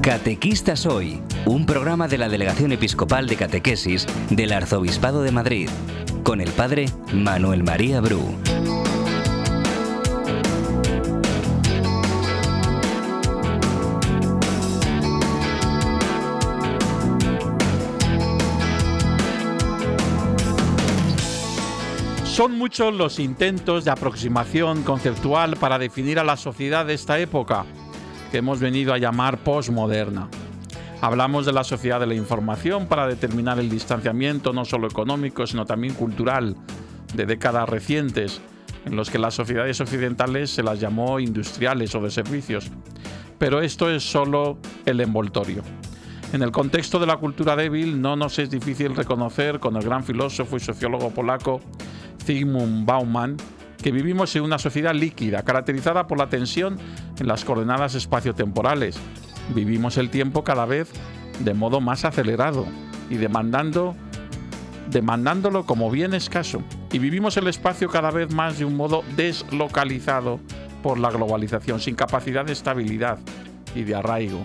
Catequistas Hoy, un programa de la Delegación Episcopal de Catequesis del Arzobispado de Madrid, con el Padre Manuel María Bru. Son muchos los intentos de aproximación conceptual para definir a la sociedad de esta época, que hemos venido a llamar posmoderna. Hablamos de la sociedad de la información para determinar el distanciamiento no solo económico, sino también cultural, de décadas recientes, en los que las sociedades occidentales se las llamó industriales o de servicios. Pero esto es solo el envoltorio. En el contexto de la cultura débil no nos es difícil reconocer con el gran filósofo y sociólogo polaco Zygmunt Bauman que vivimos en una sociedad líquida, caracterizada por la tensión en las coordenadas espaciotemporales. Vivimos el tiempo cada vez de modo más acelerado y demandándolo como bien escaso. Y vivimos el espacio cada vez más de un modo deslocalizado por la globalización, sin capacidad de estabilidad y de arraigo.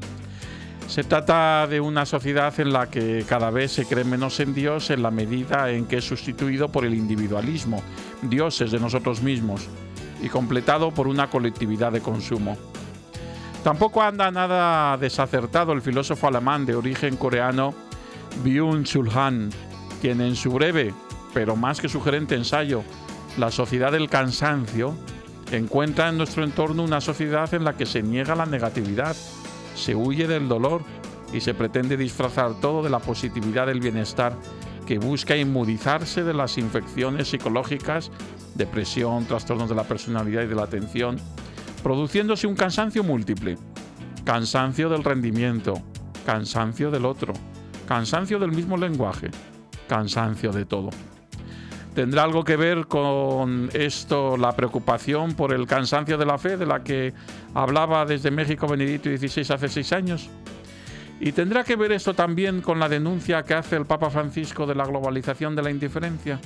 Se trata de una sociedad en la que cada vez se cree menos en Dios en la medida en que es sustituido por el individualismo, dioses de nosotros mismos, y completado por una colectividad de consumo. Tampoco anda nada desacertado el filósofo alemán de origen coreano Byung-Chul Han, quien en su breve, pero más que sugerente ensayo, La sociedad del cansancio, encuentra en nuestro entorno una sociedad en la que se niega la negatividad, se huye del dolor y se pretende disfrazar todo de la positividad del bienestar que busca inmunizarse de las infecciones psicológicas, depresión, trastornos de la personalidad y de la atención, produciéndose un cansancio múltiple: cansancio del rendimiento, cansancio del otro, cansancio del mismo lenguaje, cansancio de todo. ¿Tendrá algo que ver con esto la preocupación por el cansancio de la fe de la que hablaba desde México Benedicto XVI hace 6 años? ¿Y tendrá que ver esto también con la denuncia que hace el Papa Francisco de la globalización de la indiferencia?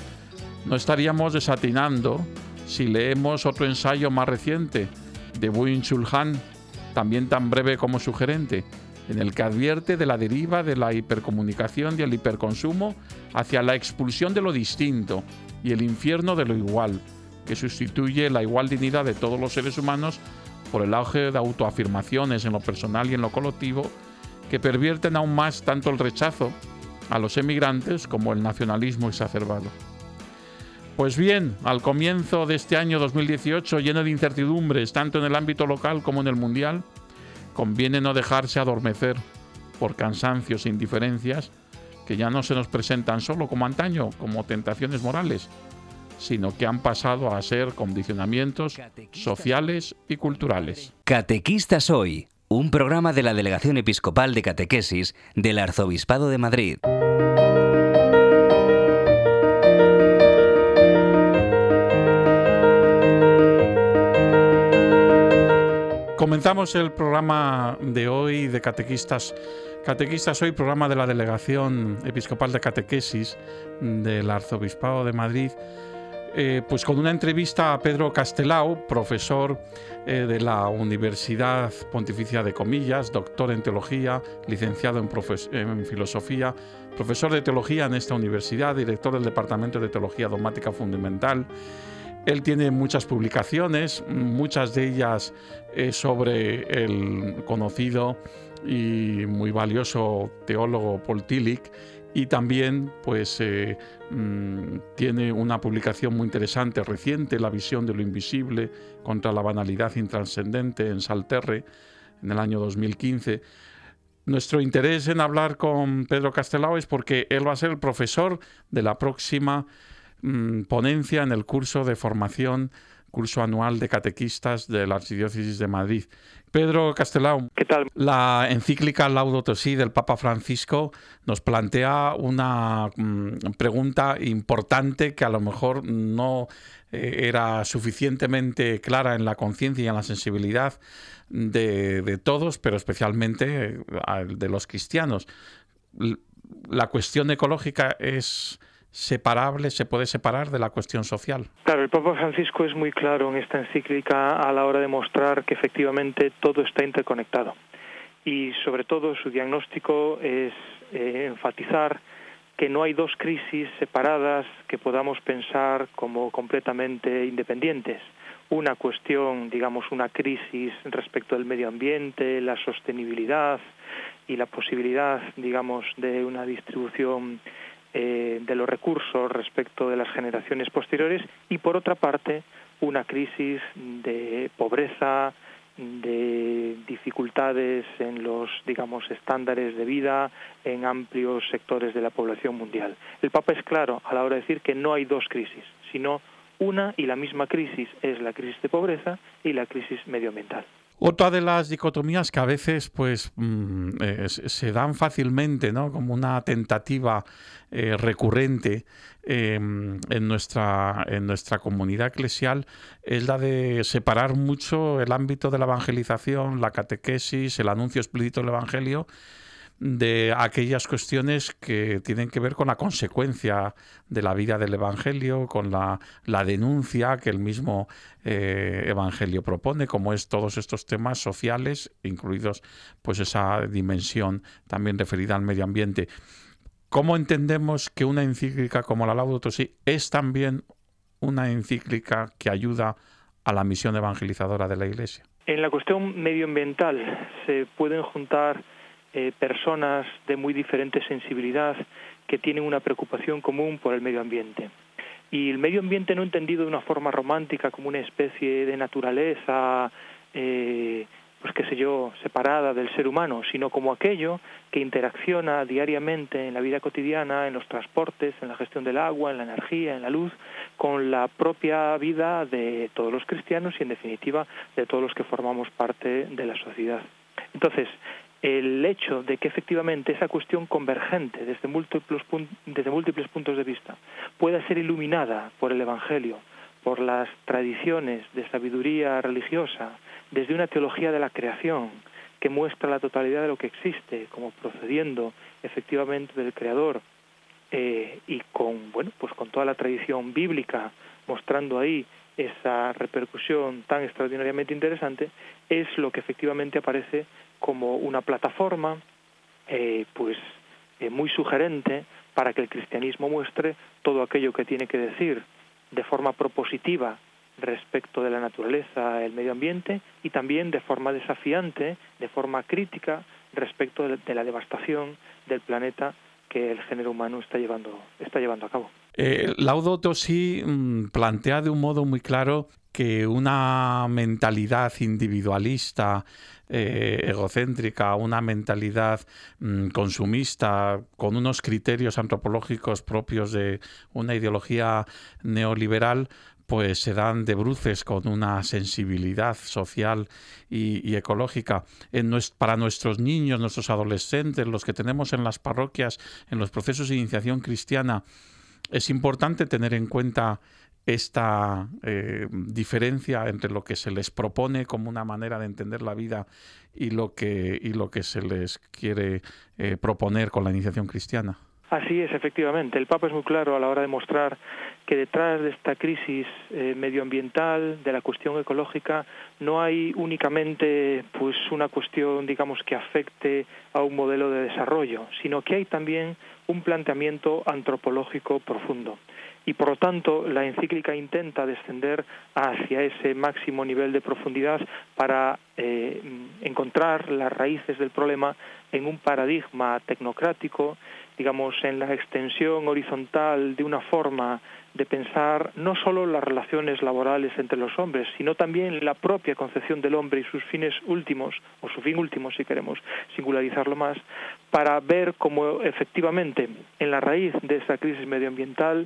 No estaríamos desatinando si leemos otro ensayo más reciente de Byung-Chul Han, también tan breve como sugerente, en el que advierte de la deriva de la hipercomunicación y el hiperconsumo hacia la expulsión de lo distinto y el infierno de lo igual, que sustituye la igual dignidad de todos los seres humanos por el auge de autoafirmaciones en lo personal y en lo colectivo, que pervierten aún más tanto el rechazo a los emigrantes como el nacionalismo exacerbado. Pues bien, al comienzo de este año 2018, lleno de incertidumbres tanto en el ámbito local como en el mundial, conviene no dejarse adormecer por cansancios e indiferencias que ya no se nos presentan solo como antaño, como tentaciones morales, sino que han pasado a ser condicionamientos sociales y culturales. Catequistas Hoy, un programa de la Delegación Episcopal de Catequesis del Arzobispado de Madrid. Comenzamos el programa de hoy de Catequistas Hoy, programa de la Delegación Episcopal de Catequesis del Arzobispado de Madrid, pues con una entrevista a Pedro Castelao, profesor de la Universidad Pontificia de Comillas, doctor en Teología, licenciado en Filosofía, profesor de Teología en esta universidad, director del Departamento de Teología Dogmática Fundamental. Él tiene muchas publicaciones, muchas de ellas sobre el conocido y muy valioso teólogo Paul Tillich, y también pues tiene una publicación muy interesante, reciente, La visión de lo invisible contra la banalidad intranscendente, en Salterre, en el año 2015. Nuestro interés en hablar con Pedro Castelao es porque él va a ser el profesor de la próxima ponencia en el curso de formación, curso anual de catequistas de la Archidiócesis de Madrid. Pedro Castelao, ¿qué tal? La encíclica Laudato Si del Papa Francisco nos plantea una pregunta importante que a lo mejor no era suficientemente clara en la conciencia y en la sensibilidad de todos, pero especialmente de los cristianos. La cuestión ecológica es separable, se puede separar de la cuestión social. Claro, el Papa Francisco es muy claro en esta encíclica a la hora de mostrar que efectivamente todo está interconectado y sobre todo su diagnóstico es enfatizar que no hay dos crisis separadas que podamos pensar como completamente independientes. Una cuestión, digamos, una crisis respecto del medio ambiente, la sostenibilidad y la posibilidad, digamos, de una distribución de los recursos respecto de las generaciones posteriores, y por otra parte una crisis de pobreza, de dificultades en los, digamos, estándares de vida en amplios sectores de la población mundial. El Papa es claro a la hora de decir que no hay dos crisis, sino una y la misma crisis es la crisis de pobreza y la crisis medioambiental. Otra de las dicotomías que a veces se dan fácilmente, ¿no?, como una tentativa recurrente en nuestra comunidad eclesial, es la de separar mucho el ámbito de la evangelización, la catequesis, el anuncio explícito del Evangelio, de aquellas cuestiones que tienen que ver con la consecuencia de la vida del Evangelio, con la denuncia que el mismo Evangelio propone, como es todos estos temas sociales, incluidos pues esa dimensión también referida al medio ambiente. ¿Cómo entendemos que una encíclica como la Laudato Si es también una encíclica que ayuda a la misión evangelizadora de la Iglesia? En la cuestión medioambiental se pueden juntar personas de muy diferente sensibilidad que tienen una preocupación común por el medio ambiente. Y el medio ambiente no entendido de una forma romántica como una especie de naturaleza, pues qué sé yo, separada del ser humano, sino como aquello que interacciona diariamente en la vida cotidiana, en los transportes, en la gestión del agua, en la energía, en la luz, con la propia vida de todos los cristianos y, en definitiva, de todos los que formamos parte de la sociedad. Entonces, el hecho de que efectivamente esa cuestión convergente desde múltiples puntos de vista pueda ser iluminada por el Evangelio, por las tradiciones de sabiduría religiosa, desde una teología de la creación que muestra la totalidad de lo que existe como procediendo efectivamente del Creador, y con toda la tradición bíblica mostrando ahí esa repercusión tan extraordinariamente interesante, es lo que efectivamente aparece como una plataforma muy sugerente para que el cristianismo muestre todo aquello que tiene que decir de forma propositiva respecto de la naturaleza, el medio ambiente, y también de forma desafiante, de forma crítica respecto de la devastación del planeta que el género humano está llevando a cabo. Laudato Si plantea de un modo muy claro que una mentalidad individualista, egocéntrica, una mentalidad consumista, con unos criterios antropológicos propios de una ideología neoliberal, pues se dan de bruces con una sensibilidad social y ecológica. Para nuestros niños, nuestros adolescentes, los que tenemos en las parroquias, en los procesos de iniciación cristiana, es importante tener en cuenta esta diferencia entre lo que se les propone como una manera de entender la vida y lo que se les quiere proponer con la iniciación cristiana. Así es, efectivamente. El Papa es muy claro a la hora de mostrar que detrás de esta crisis medioambiental, de la cuestión ecológica, no hay únicamente una cuestión, digamos, que afecte a un modelo de desarrollo, sino que hay también un planteamiento antropológico profundo. Y por lo tanto, la encíclica intenta descender hacia ese máximo nivel de profundidad para encontrar las raíces del problema en un paradigma tecnocrático, digamos, en la extensión horizontal de una forma de pensar no solo las relaciones laborales entre los hombres, sino también la propia concepción del hombre y sus fines últimos, o su fin último si queremos singularizarlo más, para ver cómo efectivamente en la raíz de esta crisis medioambiental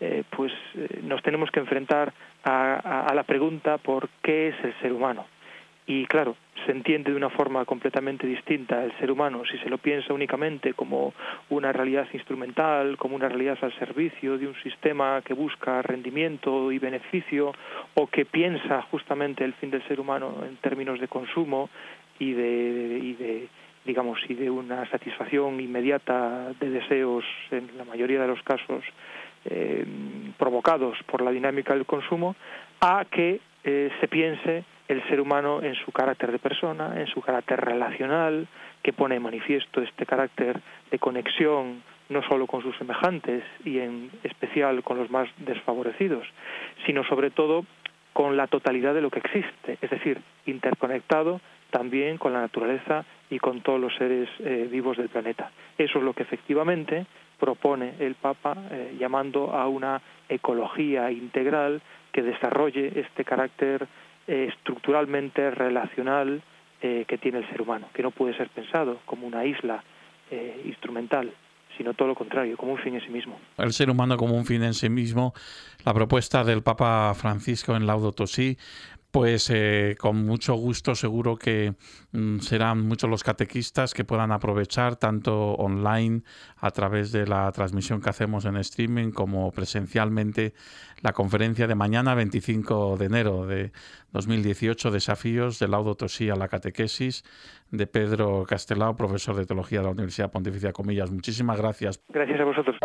nos tenemos que enfrentar a la pregunta por qué es el ser humano. Y claro, se entiende de una forma completamente distinta el ser humano si se lo piensa únicamente como una realidad instrumental, como una realidad al servicio de un sistema que busca rendimiento y beneficio, o que piensa justamente el fin del ser humano en términos de consumo y de una satisfacción inmediata de deseos, en la mayoría de los casos provocados por la dinámica del consumo, a que se piense el ser humano en su carácter de persona, en su carácter relacional, que pone en manifiesto este carácter de conexión no solo con sus semejantes y en especial con los más desfavorecidos, sino sobre todo con la totalidad de lo que existe, es decir, interconectado también con la naturaleza y con todos los seres vivos del planeta. Eso es lo que efectivamente propone el Papa, llamando a una ecología integral que desarrolle este carácter estructuralmente relacional que tiene el ser humano, que no puede ser pensado como una isla instrumental, sino todo lo contrario, como un fin en sí mismo. El ser humano como un fin en sí mismo, la propuesta del Papa Francisco en Laudato Si, pues con mucho gusto seguro que serán muchos los catequistas que puedan aprovechar tanto online a través de la transmisión que hacemos en streaming como presencialmente la conferencia de mañana 25 de enero de 2018, Desafíos de Laudato Si a la catequesis, de Pedro Castelao, profesor de Teología de la Universidad Pontificia Comillas. Muchísimas gracias. Gracias a vosotros.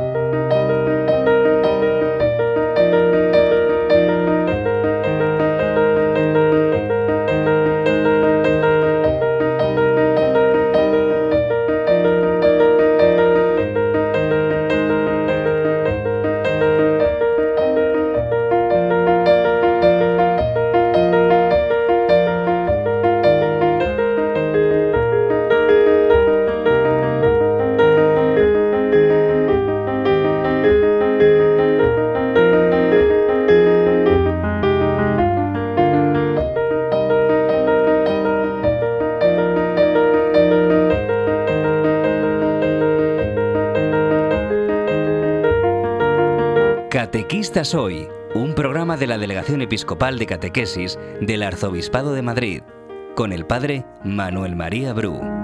Catequistas Hoy, un programa de la Delegación Episcopal de Catequesis del Arzobispado de Madrid, con el Padre Manuel María Bru.